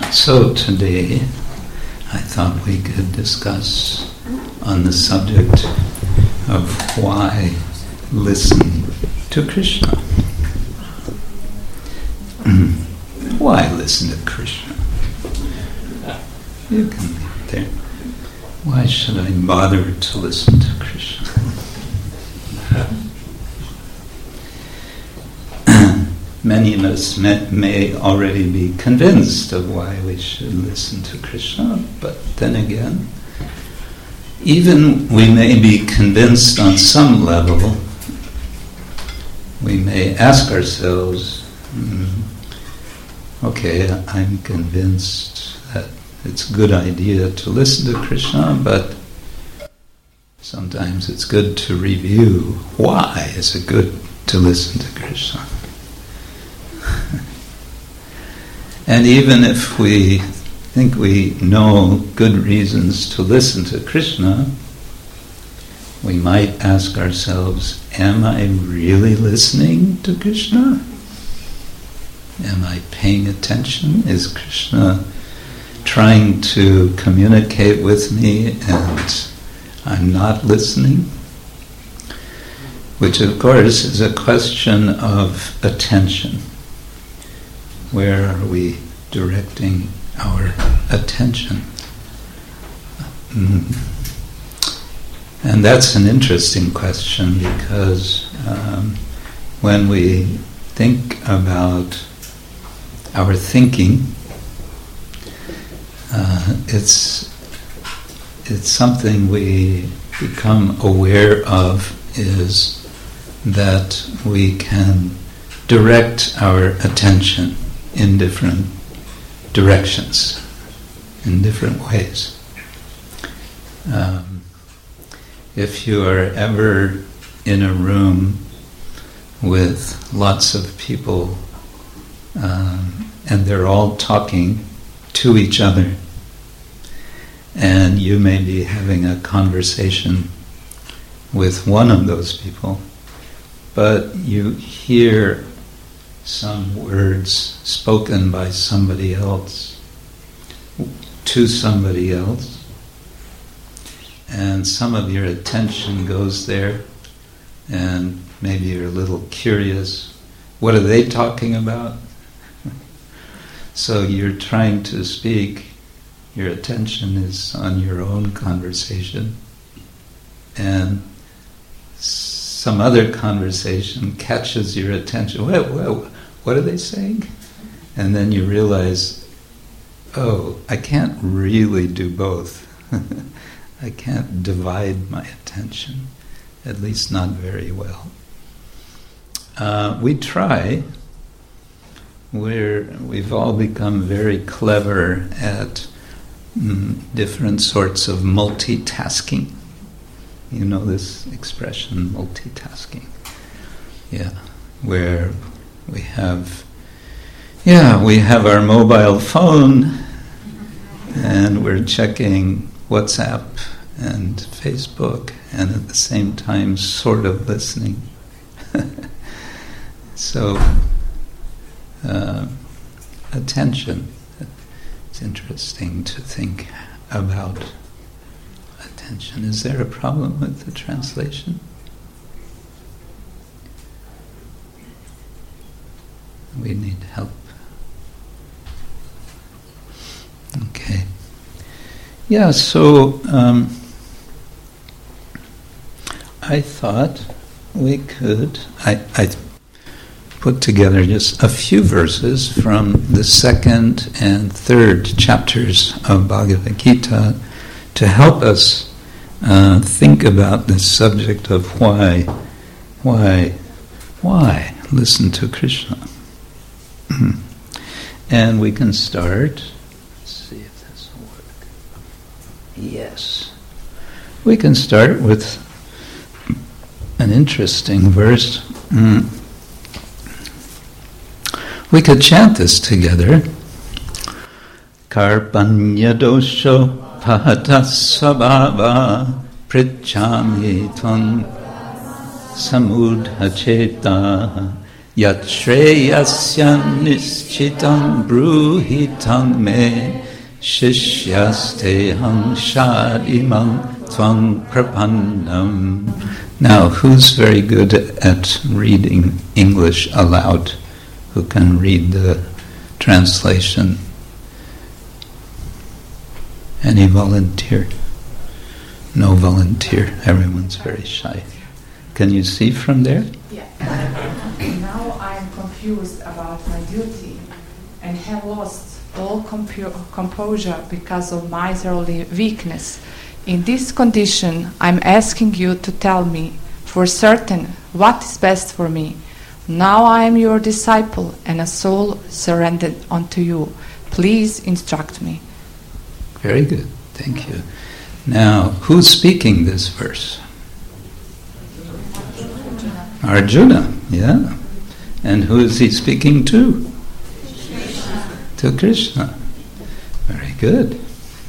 So today, I thought we could discuss on the subject of why listen to Krishna. Why listen to Krishna? You can leave it there. Why should I bother to listen to Krishna? Many of us may already be convinced of why we should listen to Krishna, but then again, even we may be convinced on some level, we may ask ourselves, okay, I'm convinced that it's a good idea to listen to Krishna, but sometimes it's good to review why is it good to listen to Krishna. And even if we think we know good reasons to listen to Krishna, we might ask ourselves, am I really listening to Krishna? Am I paying attention? Is Krishna trying to communicate with me and I'm not listening? Which of course is a question of attention. Where are we directing our attention? And that's an interesting question because when we think about our thinking, it's something we become aware of is that we can direct our attention in different directions, in different ways. If you are ever in a room with lots of people and they're all talking to each other, and you may be having a conversation with one of those people, but you hear some words spoken by somebody else to somebody else, and some of your attention goes there, and maybe you're a little curious, what are they talking about? So you're trying to speak, your attention is on your own conversation, and some other conversation catches your attention. What are they saying? And then you realize, oh, I can't really do both. I can't divide my attention, at least not very well. We try. We've all become very clever at different sorts of multitasking. You know this expression, multitasking. Yeah, where we have our mobile phone and we're checking WhatsApp and Facebook and at the same time sort of listening. So, attention. It's interesting to think about attention. Is there a problem with the translation? We need help. Okay. Yeah, so I thought we could, I put together just a few verses from the second and third chapters of Bhagavad Gita to help us think about this subject of why listen to Krishna. And we can start. Let's see if this will work. Yes. We can start with an interesting verse. We could chant this together. Karpanya dosho pahatas sabhava pritchami tvam samudhacheta Yat shreyasya nischitam bruhitam me Shishyasteham shadimam tvang prapannam. Now, who's very good at reading English aloud? Who can read the translation? Any volunteer? No volunteer. Everyone's very shy. Can you see from there? Yeah. Now I'm confused about my duty and have lost all composure because of miserly weakness. In this condition, I'm asking you to tell me for certain what is best for me. Now I am your disciple and a soul surrendered unto you. Please instruct me. Very good. Thank you. Now, who's speaking this verse? Arjuna, yeah. And who is he speaking to? To Krishna. Very good.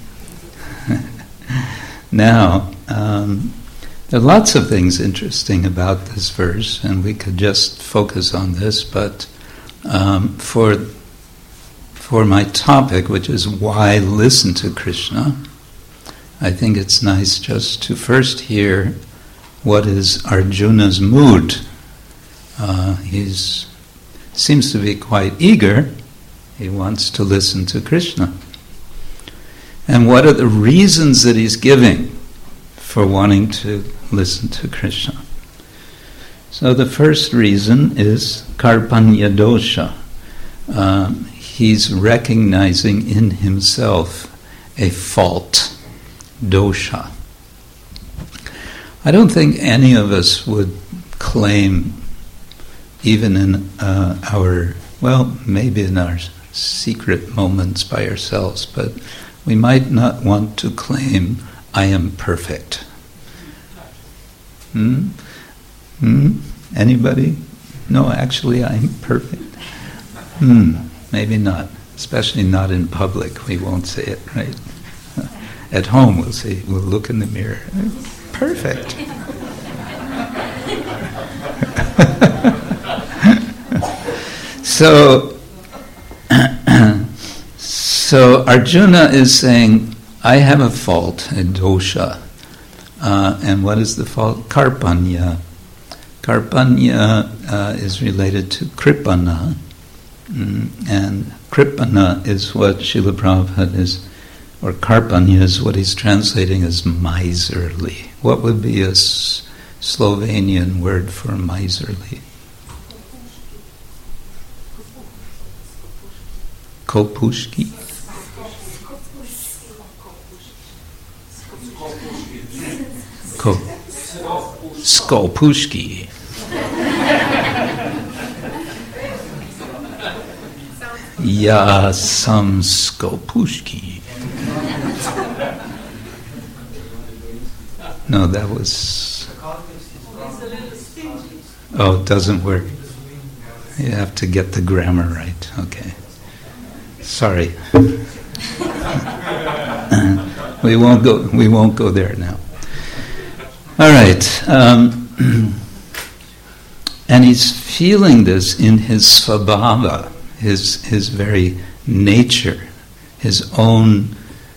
Now, there are lots of things interesting about this verse, and we could just focus on this, but for my topic, which is why listen to Krishna, I think it's nice just to first hear what is Arjuna's mood. He seems to be quite eager. He wants to listen to Krishna. And what are the reasons that he's giving for wanting to listen to Krishna? So the first reason is karpanya dosha. He's recognizing in himself a fault, dosha. I don't think any of us would claim, even in maybe in our secret moments by ourselves, but we might not want to claim, I am perfect. Anybody? No, actually I'm perfect. Maybe not. Especially not in public. We won't say it, right? At home we'll look in the mirror. Perfect. So Arjuna is saying, I have a fault, a dosha. And what is the fault? Karpanya. Karpanya is related to kripana. And kripana is what Srila Prabhupada is, or karpanya is what he's translating as miserly. What would be a Slovenian word for miserly? Kopushki. Skopushki. Ja sam skopushki. No, that was... Oh, it doesn't work. You have to get the grammar right. Okay. Sorry. We won't go there now. All right. And he's feeling this in his svabhava, his very nature, his own,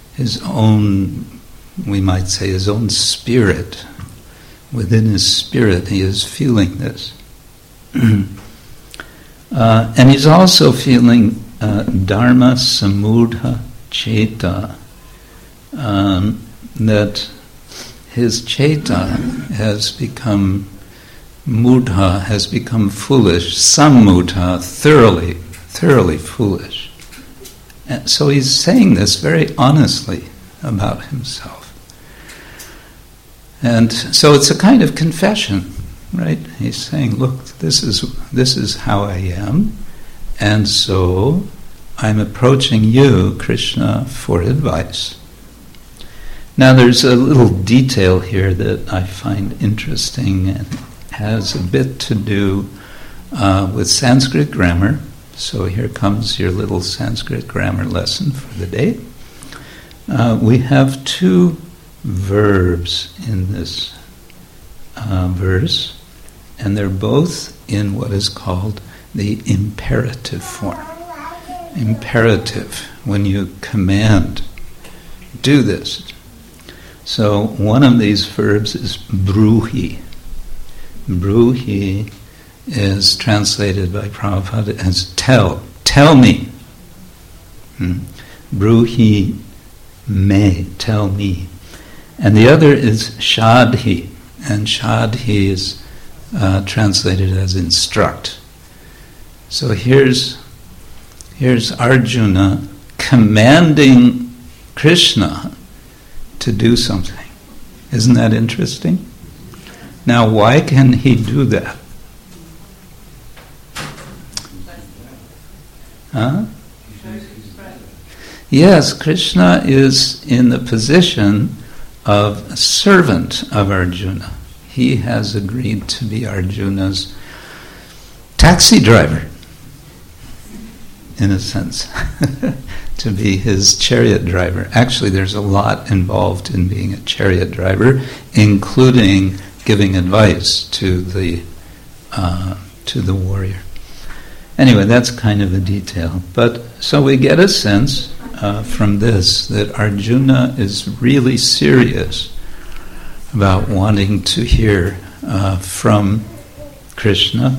we might say, his own spirit. Within his spirit, he is feeling this. And he's also feeling dharma samudha cheta, that his cheta has become mudha, has become foolish, sammudha, thoroughly foolish. And so he's saying this very honestly about himself. And so it's a kind of confession, right? He's saying, look, this is how I am, and so I'm approaching you, Krishna, for advice. Now there's a little detail here that I find interesting and has a bit to do with Sanskrit grammar. So here comes your little Sanskrit grammar lesson for the day. We have two verbs in this verse, and they're both in what is called the imperative form. Imperative, when you command, do this. So one of these verbs is bruhi. Bruhi is translated by Prabhupada as tell me. Bruhi me, tell me. And the other is shadhi, and shadhi is translated as instruct. So here's Arjuna commanding Krishna to do something. Isn't that interesting? Now, why can he do that? Huh? Yes, Krishna is in the position of a servant of Arjuna. He has agreed to be Arjuna's taxi driver, in a sense, to be his chariot driver. Actually, there's a lot involved in being a chariot driver, including giving advice to the warrior. Anyway, that's kind of a detail. But so we get a sense from this that Arjuna is really serious about wanting to hear from Krishna.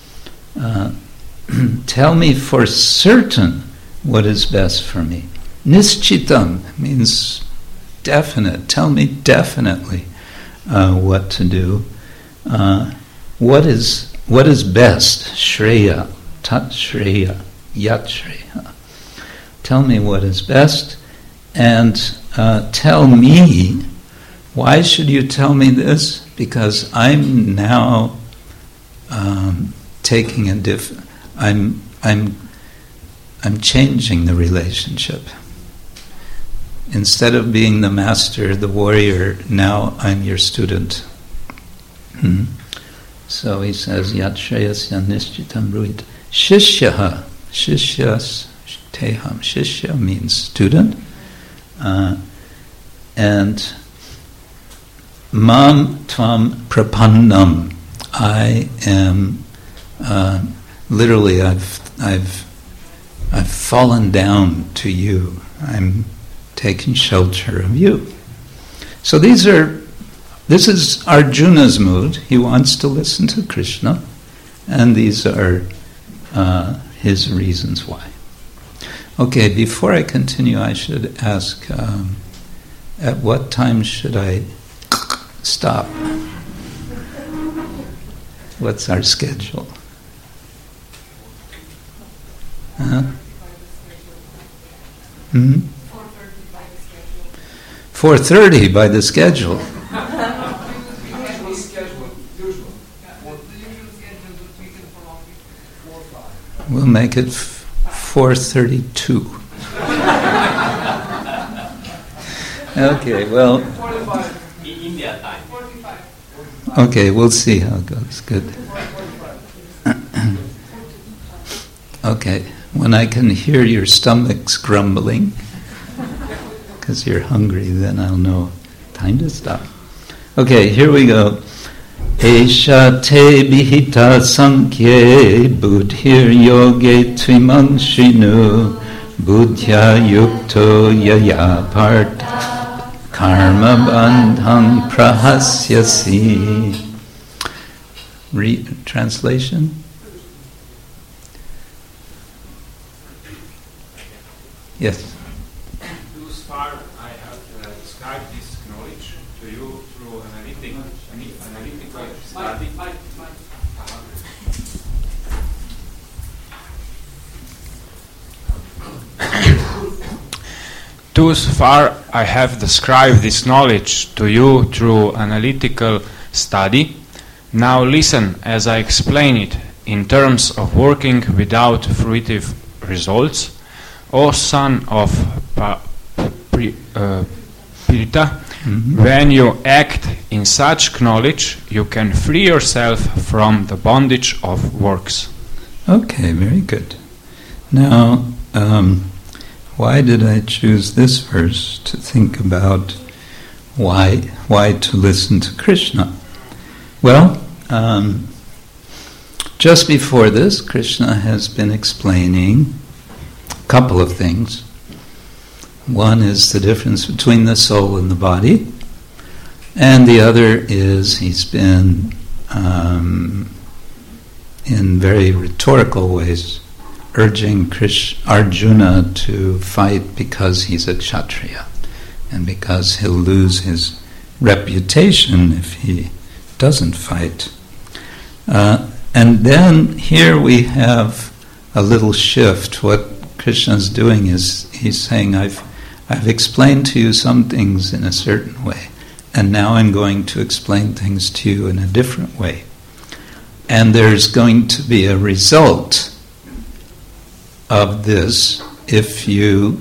Tell me for certain what is best for me. Nischitam means definite. Tell me definitely what to do. What is best? Shreya, tat shreya, yat shreya. Tell me what is best, and tell me. Why should you tell me this? Because I'm now taking a I'm changing the relationship. Instead of being the master, the warrior, now I'm your student. So he says, Yat Shreyasya Nishchitam Bruhit. Shishyaha. Shishyas Teham. Shishya means student. And Mam Tvam Prapannam. I am literally I've fallen down to you. I'm taking shelter of you. So this is Arjuna's mood. He wants to listen to Krishna, and these are his reasons why. Okay, before I continue, I should ask, at what time should I stop? What's our schedule? 4:30 by the schedule. We'll make it 4:32. Okay, well. India time. Okay, we'll see how it goes. Good. Okay, when I can hear your stomachs grumbling, because you're hungry, then I'll know time to stop. Okay, here we go. Esha te bihita sankye buddhir yoge tvimanshinu buddhya yukto yaya part karma bandham prahasyasi. Translation? Yes. Thus far, I have described this knowledge to you through analytical study. Thus far, I have described this knowledge to you through analytical study. Now listen as I explain it in terms of working without fruitive results. O son of Pirita, when you act in such knowledge, you can free yourself from the bondage of works. Okay, very good. Now, why did I choose this verse to think about why to listen to Krishna? Well, just before this, Krishna has been explaining a couple of things. One is the difference between the soul and the body, and the other is he's been, in very rhetorical ways, urging Arjuna to fight because he's a Kshatriya, and because he'll lose his reputation if he doesn't fight. And then here we have a little shift. What Krishna's doing is he's saying, I've explained to you some things in a certain way, and now I'm going to explain things to you in a different way. And there's going to be a result of this if you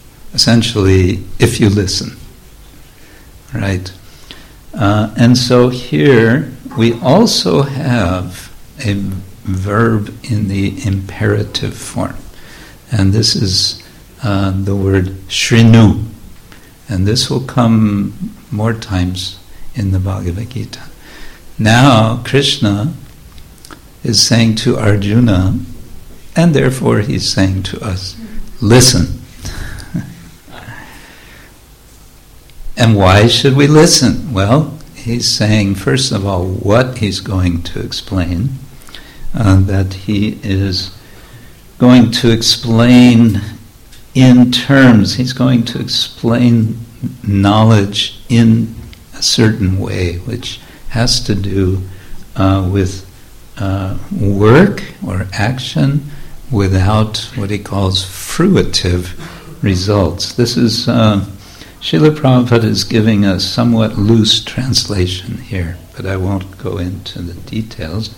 listen. Right? And so here we also have a verb in the imperative form. And this is the word shrinu. And this will come more times in the Bhagavad Gita. Now Krishna is saying to Arjuna, and therefore he's saying to us, listen. And why should we listen? Well, he's saying, first of all, what he's going to explain, that he is going to explain in terms, he's going to explain knowledge in a certain way, which has to do with work or action without what he calls fruitive results. This is, Srila Prabhupada is giving a somewhat loose translation here, but I won't go into the details.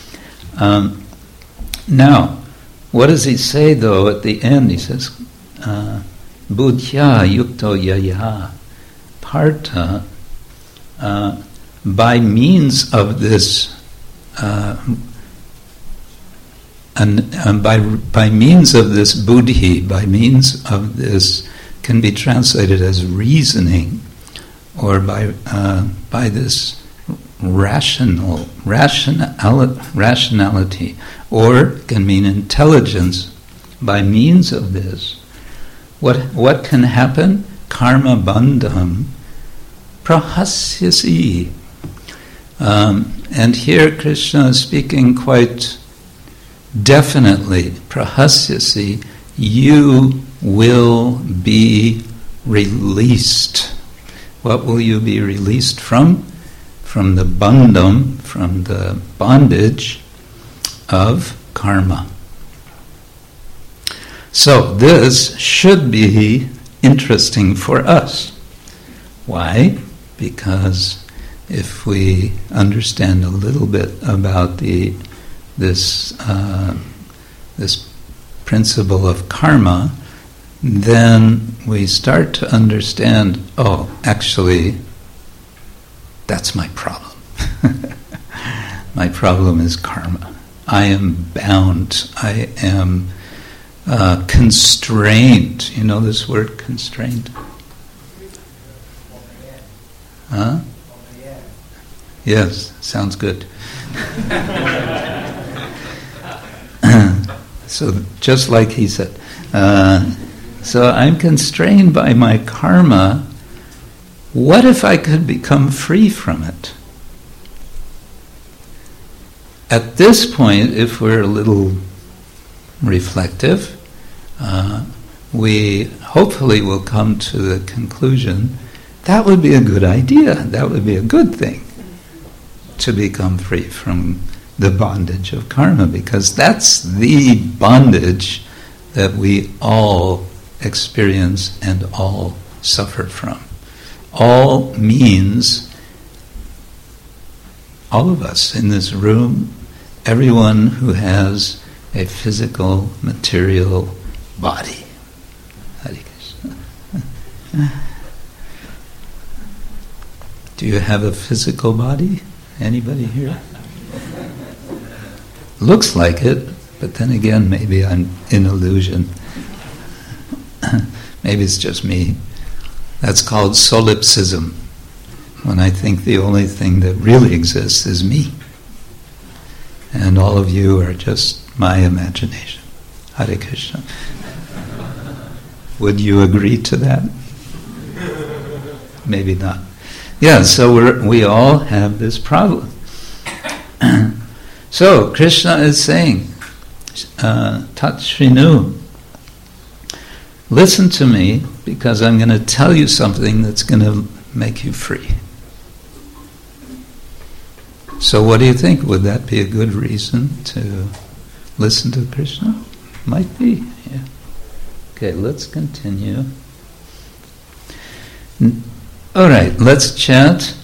Now, what does he say though at the end? He says, Buddhya yukto yaya partha, by means of this by means of this buddhi, by means of this, can be translated as reasoning, or by this rationality, or can mean intelligence. By means of this, what can happen? Karma bandham prahasyasi. And here Krishna is speaking quite definitely, prahasyasi, you will be released. What will you be released from? From the bandham, from the bondage of karma. So this should be interesting for us. Why? Because if we understand a little bit about this principle of karma, then we start to understand, oh, actually, that's my problem. My problem is karma. I am bound. I am constrained. You know this word, constrained? Huh? Yes, sounds good. So just like he said, so I'm constrained by my karma. What if I could become free from it? At this point, if we're a little reflective, we hopefully will come to the conclusion that would be a good idea. That would be a good thing to become free from the bondage of karma, because that's the bondage that we all experience and all suffer from. All means all of us in this room, everyone who has a physical, material body. Hare Krishna. Do you have a physical body? Anybody here? Looks like it, but then again, maybe I'm in illusion. Maybe it's just me. That's called solipsism, when I think the only thing that really exists is me. and all of you are just my imagination. Hare Krishna. Would you agree to that? Maybe not. Yeah, so we all have this problem. So Krishna is saying, Tat Shrinu, listen to me, because I'm going to tell you something that's going to make you free. So what do you think? Would that be a good reason to listen to Krishna? Might be, yeah. Okay, let's continue. All right, let's chant.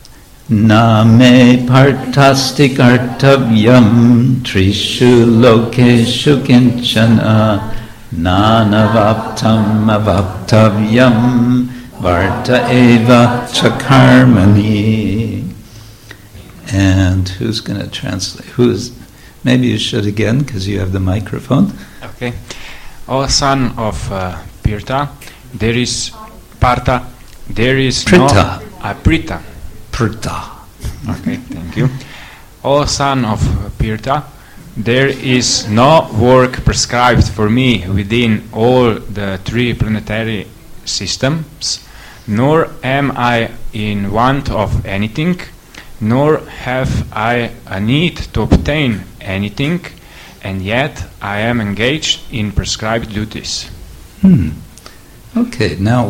Name partasti kartavyam trishu lokeshu kinchana nanavaptam avaptavyam varta eva chakarmani. And who's going to translate? Maybe you should again, because you have the microphone. Okay. O son of Pirta, there is Partha, there is Prita. Prita. Prita. Okay, thank you. O son of Pirta, there is no work prescribed for me within all the 3 planetary systems, nor am I in want of anything, nor have I a need to obtain anything, and yet I am engaged in prescribed duties. Okay, now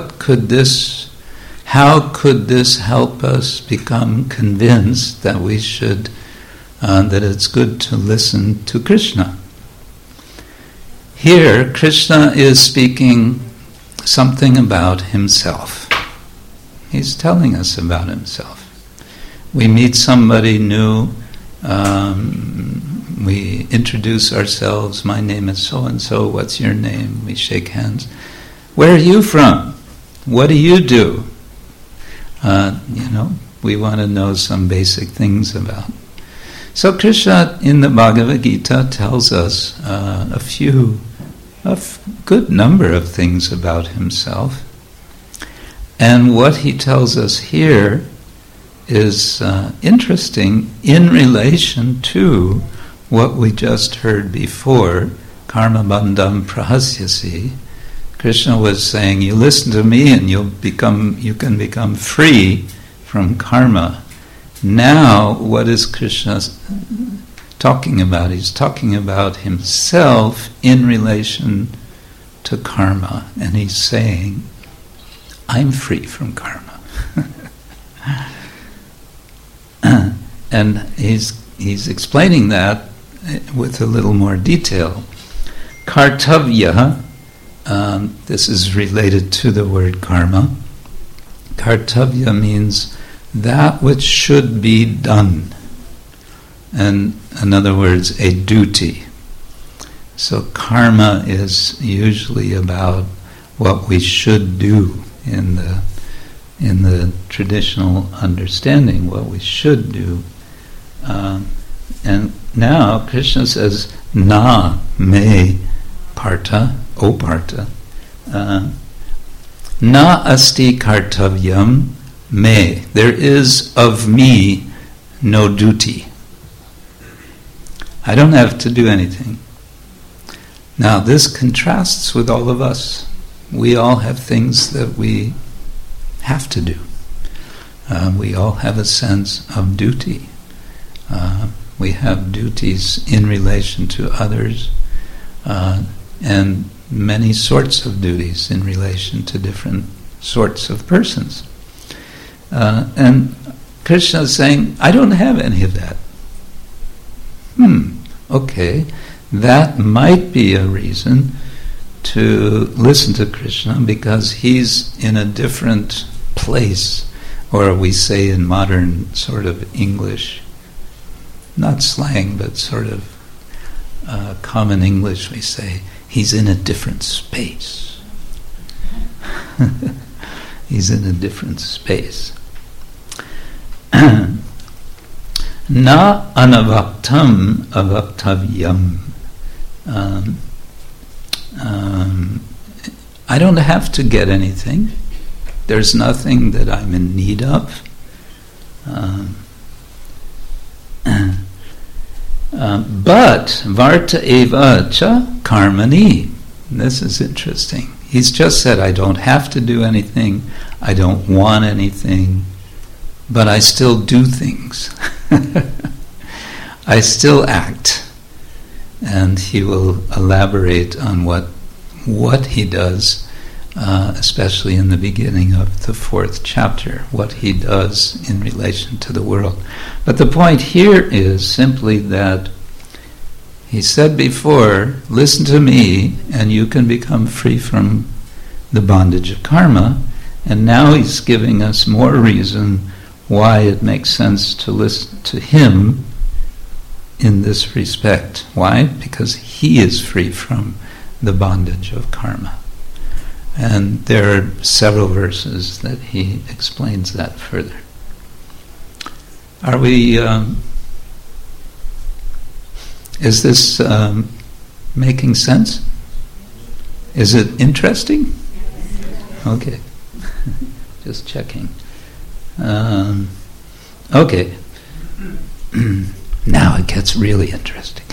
how could this help us become convinced that we should, that it's good to listen to Krishna? Here, Krishna is speaking something about himself. He's telling us about himself. We meet somebody new, we introduce ourselves, my name is so-and-so, what's your name? We shake hands. Where are you from? What do you do? We want to know some basic things about. So Krishna in the Bhagavad Gita tells us a good number of things about himself. And what he tells us here is interesting in relation to what we just heard before, karma bandham prahasyasi. Krishna was saying, you listen to me and you can become free from karma. Now, what is Krishna talking about? He's talking about himself in relation to karma, and he's saying, I'm free from karma. And he's explaining that with a little more detail. Kartavya, this is related to the word karma. Kartavya means that which should be done. And in other words, a duty. So karma is usually about what we should do in the traditional understanding, what we should do. And now Krishna says, Na me Partha, O Partha, na asti kartavyam me. There is of me no duty. I don't have to do anything. Now this contrasts with all of us. We all have things that we have to do. We all have a sense of duty. We have duties in relation to others, and many sorts of duties in relation to different sorts of persons. And Krishna is saying, I don't have any of that. Okay, that might be a reason to listen to Krishna, because he's in a different place, or we say in modern sort of English, not slang, but sort of common English, we say, he's in a different space. He's in a different space. Na anavaptam avaptavyam. I don't have to get anything. There's nothing that I'm in need of. But Varta eva cha karmani. This is interesting. He's just said, I don't have to do anything, I don't want anything, but I still do things. I still act. And he will elaborate on what he does, especially in the beginning of the 4th chapter, what he does in relation to the world. But the point here is simply that he said before, listen to me and you can become free from the bondage of karma. And now he's giving us more reason why it makes sense to listen to him in this respect. Why? Because he is free from the bondage of karma. And there are several verses that he explains that further. Are we... is this making sense? Is it interesting? Okay. Just checking. Okay. Now it gets really interesting.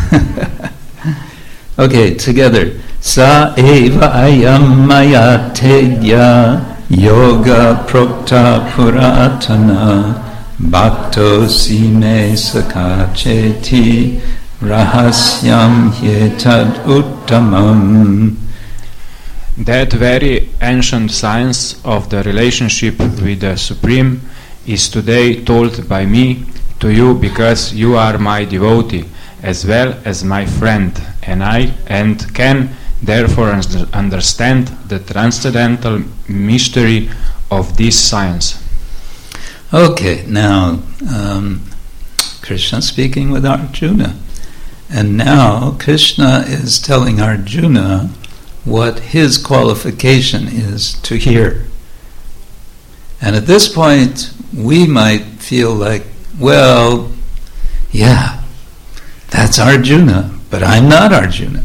Okay, together. Sa eva ayam maya tedya yoga prokta puratana bhakto sime sakacheti rahasyam hyetad uttamam. That very ancient science of the relationship with the Supreme is today told by me to you because you are my devotee as well as my friend, and can therefore understand the transcendental mystery of this science. Okay, now Krishna speaking with Arjuna, and now Krishna is telling Arjuna what his qualification is to hear. And at this point we might feel like, well, yeah, that's Arjuna, but I'm not Arjuna.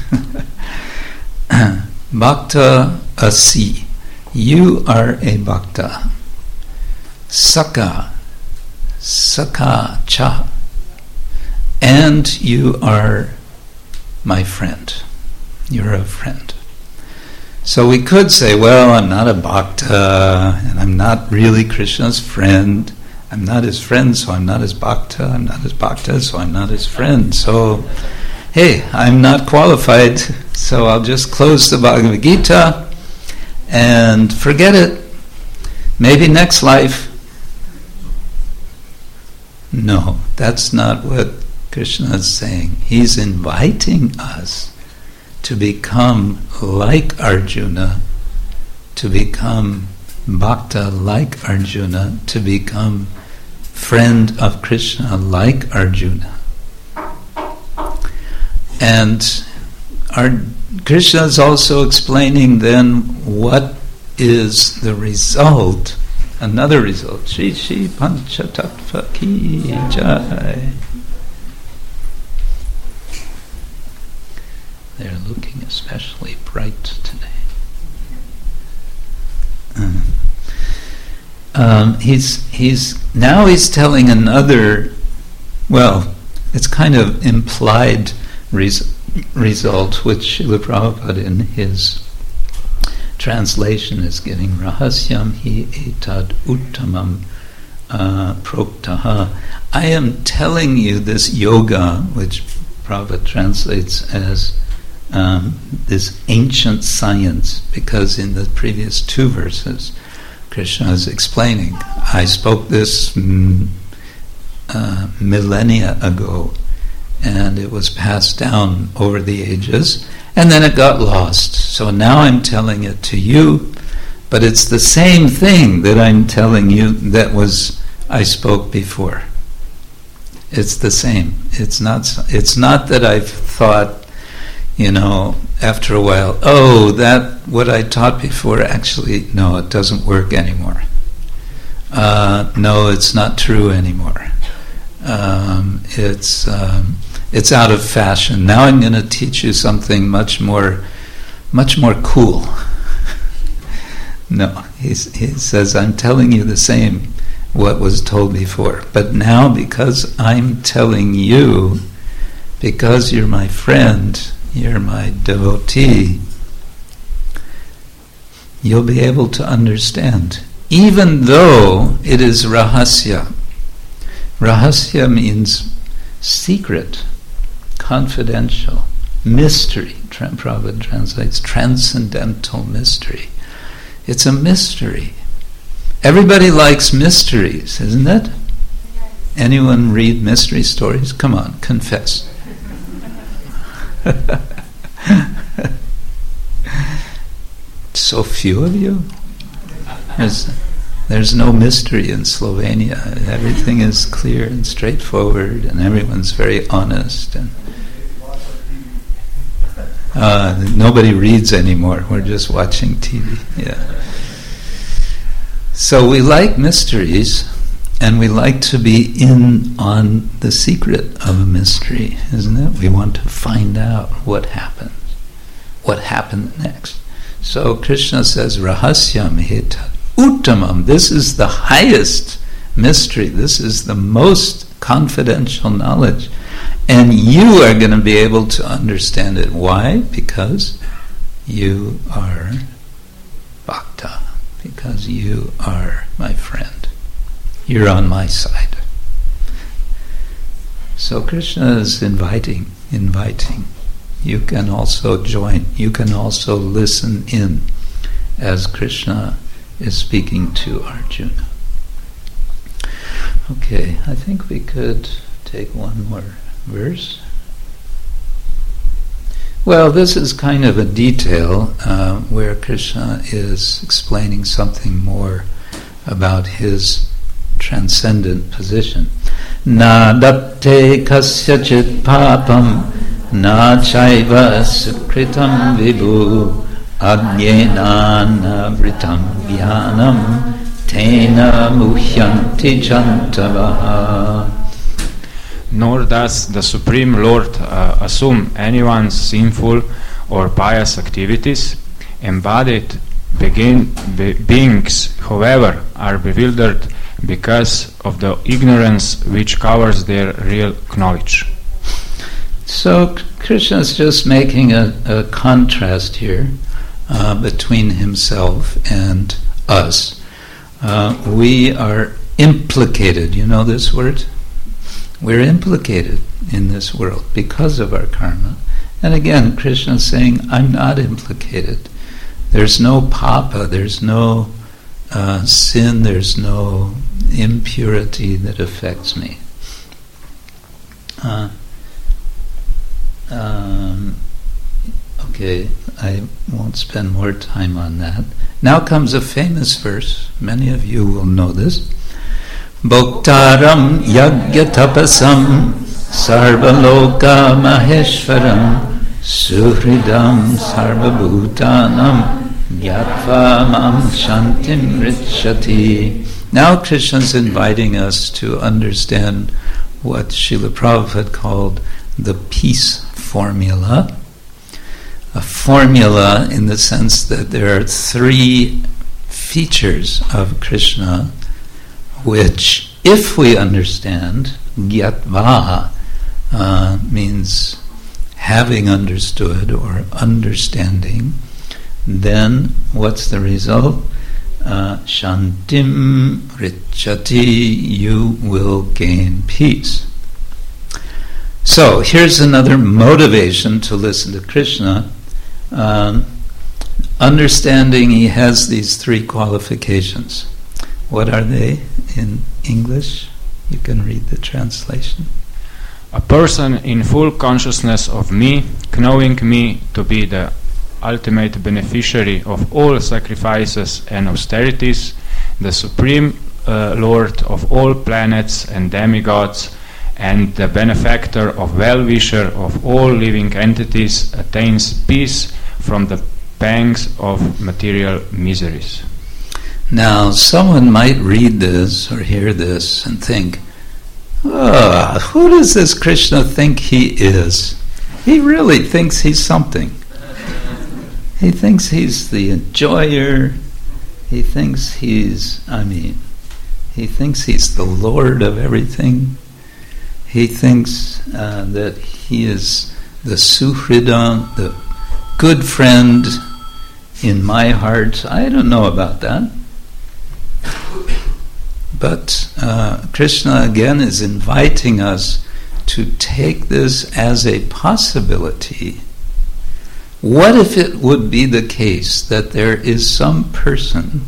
Bhakta asi, you are a bhakta. Saka cha, and you are my friend. You're a friend. So we could say, well, I'm not a bhakta, and I'm not really Krishna's friend. I'm not his friend, so I'm not his bhakta. I'm not his bhakta, so I'm not his friend. So, hey, I'm not qualified, so I'll just close the Bhagavad Gita and forget it. Maybe next life. No, that's not what Krishna is saying. He's inviting us to become like Arjuna, to become bhakta like Arjuna, to become friend of Krishna like Arjuna. And Krishna is also explaining then what is the result, another result. Shri Shri Panchatattva Ki Jai. They're looking especially bright today. He's telling another, well, it's kind of implied result, which Srila Prabhupada in his translation is giving. Rahasyam hi etad uttamam proktaha. I am telling you this yoga, which Prabhupada translates as this ancient science, because in the previous 2 verses Krishna is explaining, I spoke this millennia ago, and it was passed down over the ages, and then it got lost. So now I'm telling it to you, but it's the same thing that I'm telling you that I spoke before. It's the same. It's not that I've thought, after a while, that what I taught before, actually, no, it doesn't work anymore. No, it's not true anymore. It's out of fashion. Now I'm going to teach you something much more cool. No, he says, I'm telling you the same, what was told before. But now, because I'm telling you, because you're my friend, you're my devotee, you'll be able to understand, even though it is rahasya. Rahasya means secret, confidential, mystery. Prabhupada translates transcendental mystery. It's a mystery. Everybody likes mysteries, isn't it? Anyone read mystery stories? Come on, confess. So few of you? There's no mystery in Slovenia. Everything is clear and straightforward, and everyone's very honest. And nobody reads anymore. We're just watching TV. Yeah. So we like mysteries, and we like to be in on the secret of a mystery, isn't it? We want to find out what happened next. So Krishna says, Rahasyam hita uttamam. This is the highest mystery. This is the most confidential knowledge. And you are going to be able to understand it. Why? Because you are bhakta. Because you are my friend. You're on my side. So Krishna is inviting. You can also join. You can also listen in as Krishna is speaking to Arjuna. Okay, I think we could take one more verse. Well, this is kind of a detail where Krishna is explaining something more about his transcendent position. Na datte kasyachit papam na chaiva sukritam vibhu ajnena navritam vyanam tena muhyanti jantavaha. Nor does the Supreme Lord assume anyone's sinful or pious activities. Embodied beings, however, are bewildered because of the ignorance which covers their real knowledge. So Krishna is just making a contrast here between himself and us. We are implicated. You know this word? We're implicated in this world because of our karma. And again, Krishna is saying, I'm not implicated. There's no papa, there's no sin, there's no impurity that affects me. Okay, I won't spend more time on that. Now comes a famous verse. Many of you will know this. Bhoktaram yagya tapasam sarvaloka maheshwaram suhridam sarvabhutanam gyatva mam shantim richati. Now Krishna is inviting us to understand what Srila Prabhupada called the peace formula. A formula in the sense that there are three features of Krishna which, if we understand, gyatva means having understood or understanding, then what's the result? Shantim richati, you will gain peace. So here's another motivation to listen to Krishna. Understanding he has these three qualifications. What are they in English? You can read the translation. A person in full consciousness of me, knowing me to be the ultimate beneficiary of all sacrifices and austerities, the Supreme Lord of all planets and demigods, and the benefactor of well-wisher of all living entities, attains peace from the pangs of material miseries. Now, someone might read this or hear this and think, who does this Krishna think he is? He really thinks he's something. He thinks he's the enjoyer. He thinks he's the Lord of everything. He thinks that he is the suhridam, the good friend in my heart. I don't know about that. But Krishna again is inviting us to take this as a possibility. What if it would be the case that there is some person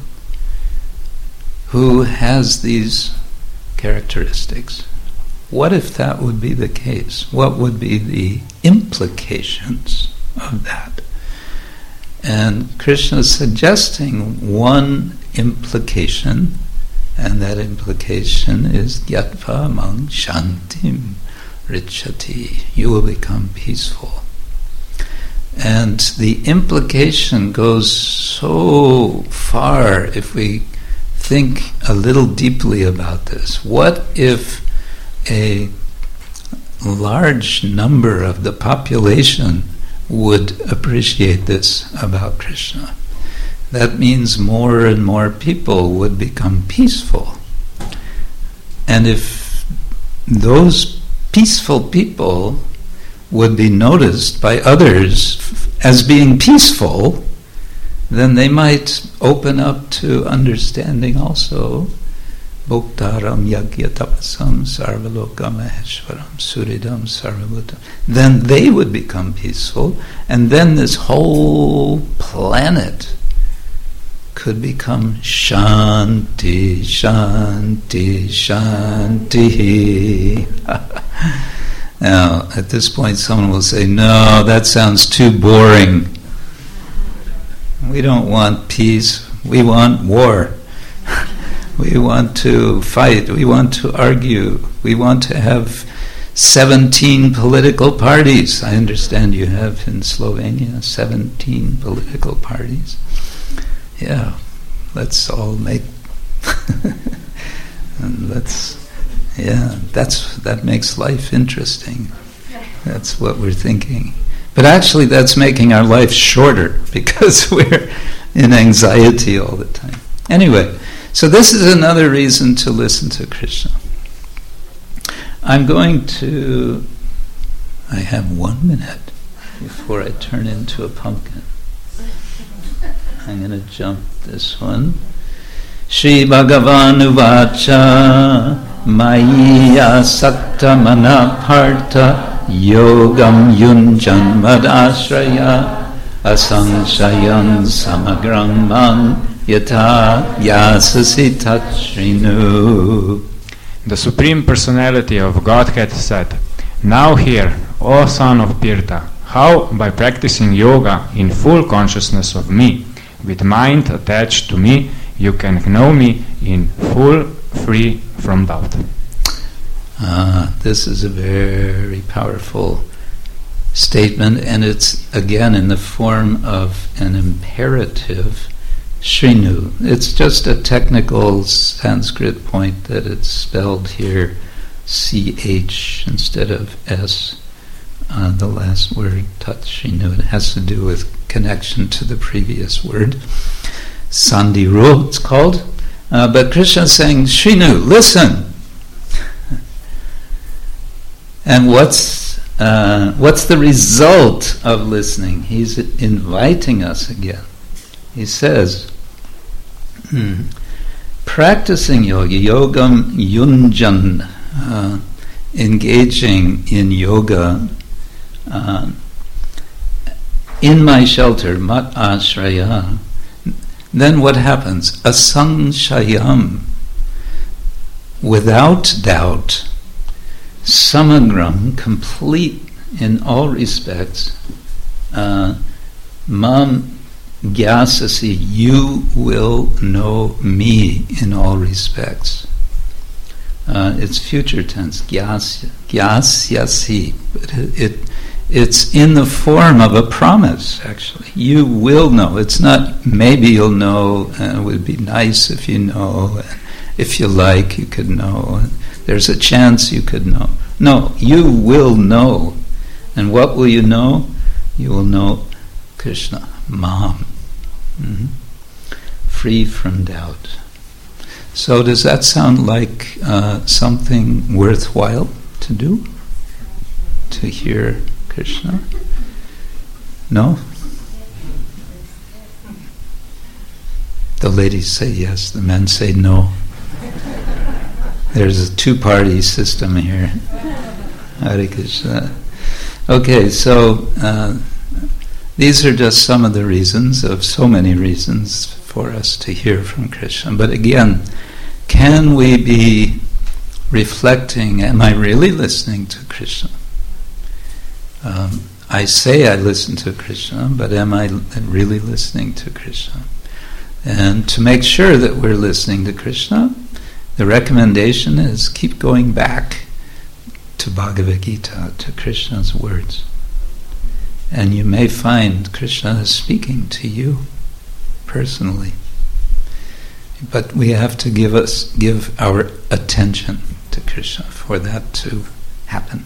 who has these characteristics? What if that would be the case? What would be the implications of that? And Krishna is suggesting one implication, and that implication is Gyatva Mang Shantim Richati. You will become peaceful. And the implication goes so far if we think a little deeply about this. What if a large number of the population would appreciate this about Krishna? That means more and more people would become peaceful. And if those peaceful people would be noticed by others as being peaceful, then they might open up to understanding also Bhoktaram Yagya Tapasam Sarvaloka Maheshwaram Suridam Sarvabhutam. Then they would become peaceful, and then this whole planet could become Shanti, Shanti, Shanti. Now, at this point, someone will say, no, that sounds too boring. We don't want peace. We want war. We want to fight. We want to argue. We want to have 17 political parties. I understand you have in Slovenia 17 political parties. Yeah, let's all make... and that makes life interesting. That's what we're thinking. But actually that's making our life shorter because we're in anxiety all the time. Anyway, so this is another reason to listen to Krishna. I have 1 minute before I turn into a pumpkin. I'm going to jump this one. Shri Bhagavan Uvacha Maya Sakta Manapartha Yogam Yunjan Madashraya Asangshayan Samagram Man Yata Yasasi Tachrinu. The Supreme Personality of Godhead said, "Now hear, O son of Pirtha, how by practicing yoga in full consciousness of me, with mind attached to me, you can know me in full, free from doubt." This is a very powerful statement, and it's again in the form of an imperative, Shrinu. It's just a technical Sanskrit point that it's spelled here CH instead of S, the last word, Tat Shrinu. It has to do with connection to the previous word. Sandhiro, it's called. But Krishna is saying, Shrinu, listen. And what's the result of listening? He's inviting us again. He says, practicing yoga, yogam yunjan, engaging in yoga, in my shelter, mat ashraya, then what happens? Asangshayam, without doubt, samagram, complete in all respects, mam gyasasi, you will know me in all respects. It's future tense, gyasyasi, but it's in the form of a promise, actually. You will know. It's not maybe you'll know, and it would be nice if you know, and if you like, you could know. There's a chance you could know. No, you will know. And what will you know? You will know Krishna, Mam. Free from doubt. So does that sound like something worthwhile to do? To hear Krishna? No? The ladies say yes, the men say no. There's a two-party system here. Hare Krishna. Okay, so these are just some of the reasons of so many reasons for us to hear from Krishna. But again, can we be reflecting, am I really listening to Krishna? I say I listen to Krishna, but am I really listening to Krishna? And to make sure that we're listening to Krishna, the recommendation is keep going back to Bhagavad Gita, to Krishna's words. And you may find Krishna is speaking to you personally. But we have to give our attention to Krishna for that to happen.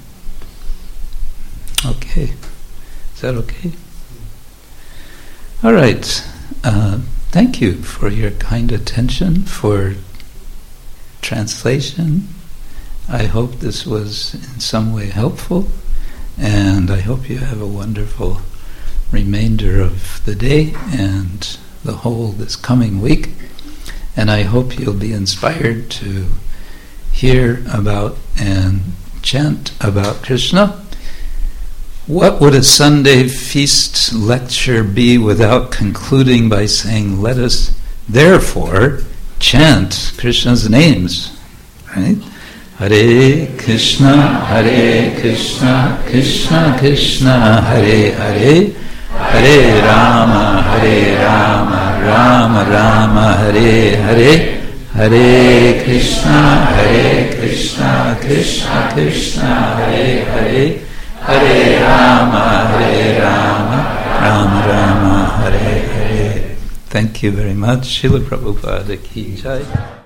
Okay. Is that okay? All right. Thank you for your kind attention, for translation. I hope this was in some way helpful, and I hope you have a wonderful remainder of the day and the whole this coming week. And I hope you'll be inspired to hear about and chant about Krishna. What would a Sunday feast lecture be without concluding by saying, let us therefore chant Krishna's names, right? Hare Krishna, Krishna Krishna, Hare Hare, Hare Rama, Rama Rama, Hare Hare, Hare Krishna, Krishna Krishna, Hare Hare, Hare Rama, Rama Rama, Hare Hare. Thank you very much. Srila Prabhupada ki jai.